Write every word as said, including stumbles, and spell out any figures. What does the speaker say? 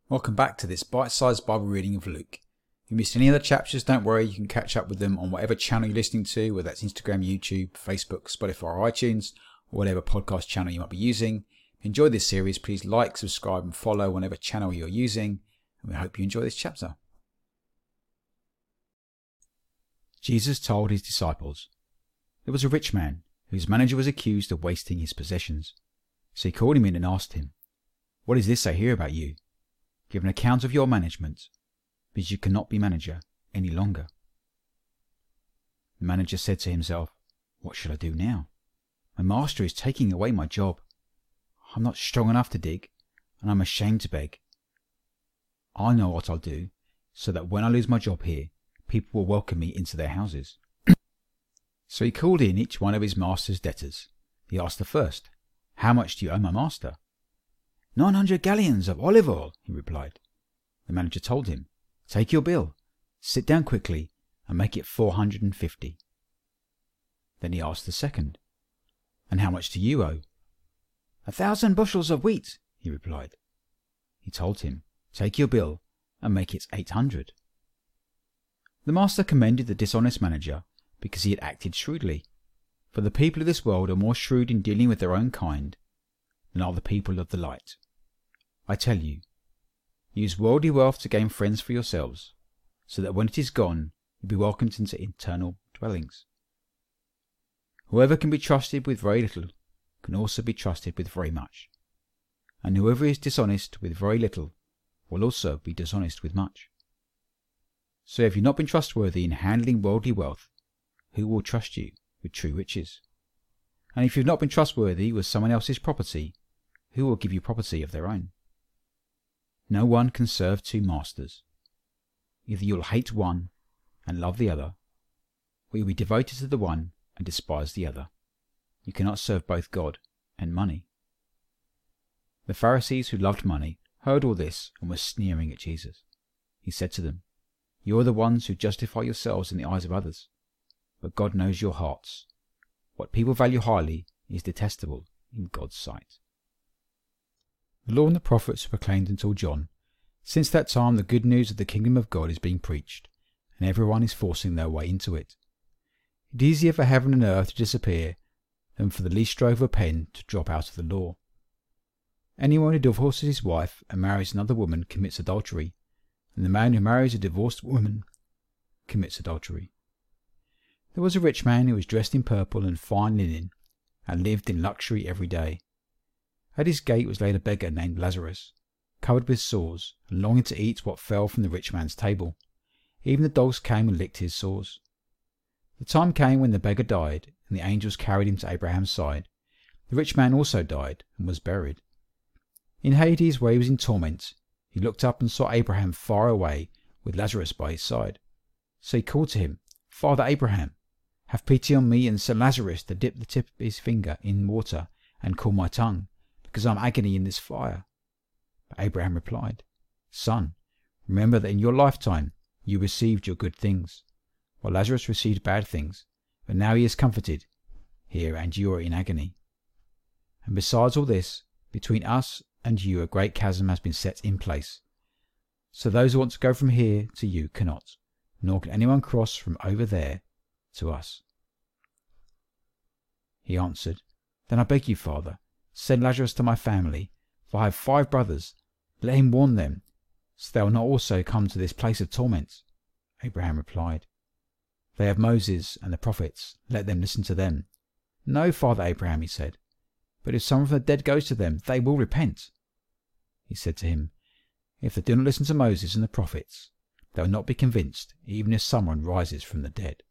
Welcome back to this bite-sized Bible reading of Luke. If you missed any of the chapters, don't worry, you can catch up with them on whatever channel you're listening to, whether that's Instagram, YouTube, Facebook, Spotify or iTunes, or whatever podcast channel you might be using. If you enjoyed this series, please like, subscribe and follow whatever channel you're using, and we hope you enjoy this chapter. Jesus told his disciples, "There was a rich man whose manager was accused of wasting his possessions. So he called him in and asked him, 'What is this I hear about you? Give an account of your management, because you cannot be manager any longer.' The manager said to himself, 'What shall I do now? My master is taking away my job. I'm not strong enough to dig, and I'm ashamed to beg. I know what I'll do, so that when I lose my job here, people will welcome me into their houses.' So he called in each one of his master's debtors. He asked the first, 'How much do you owe my master?' 'Nine hundred gallons of olive oil,' he replied. The manager told him, 'Take your bill, sit down quickly, and make it four hundred and fifty. Then he asked the second, 'And how much do you owe?' 'A thousand bushels of wheat,' he replied. He told him, 'Take your bill, and make it eight hundred. The master commended the dishonest manager because he had acted shrewdly. For the people of this world are more shrewd in dealing with their own kind than are the people of the light. I tell you, use worldly wealth to gain friends for yourselves, so that when it is gone, you'll be welcomed into eternal dwellings. Whoever can be trusted with very little can also be trusted with very much, and whoever is dishonest with very little will also be dishonest with much. So if you've not been trustworthy in handling worldly wealth, who will trust you with true riches? And if you've not been trustworthy with someone else's property, who will give you property of their own? No one can serve two masters. Either you'll hate one and love the other, or you'll be devoted to the one and despise the other. You cannot serve both God and money." The Pharisees who loved money heard all this and were sneering at Jesus. He said to them, "You are the ones who justify yourselves in the eyes of others, but God knows your hearts. What people value highly is detestable in God's sight." The law and the prophets were proclaimed until John. Since that time the good news of the kingdom of God is being preached, and everyone is forcing their way into it. It is easier for heaven and earth to disappear than for the least stroke of a pen to drop out of the law. Anyone who divorces his wife and marries another woman commits adultery, and the man who marries a divorced woman commits adultery. There was a rich man who was dressed in purple and fine linen, and lived in luxury every day. At his gate was laid a beggar named Lazarus, covered with sores, and longing to eat what fell from the rich man's table. Even the dogs came and licked his sores. The time came when the beggar died, and the angels carried him to Abraham's side. The rich man also died, and was buried. In Hades, where he was in torment, he looked up and saw Abraham far away, with Lazarus by his side. So he called to him, "Father Abraham, have pity on me, and send Lazarus to dip the tip of his finger in water and cool my tongue, because I am agony in this fire." But Abraham replied, "Son, remember that in your lifetime you received your good things, while Lazarus received bad things, but now he is comforted here and you are in agony. And besides all this, between us and you a great chasm has been set in place, so those who want to go from here to you cannot, nor can anyone cross from over there to us." He answered, "Then I beg you, Father, send Lazarus to my family, for I have five brothers. Let him warn them, so they will not also come to this place of torment." Abraham replied, "They have Moses and the prophets. Let them listen to them." "No, Father Abraham," he said, "but if someone from the dead goes to them, they will repent." He said to him, "If they do not listen to Moses and the prophets, they will not be convinced, even if someone rises from the dead."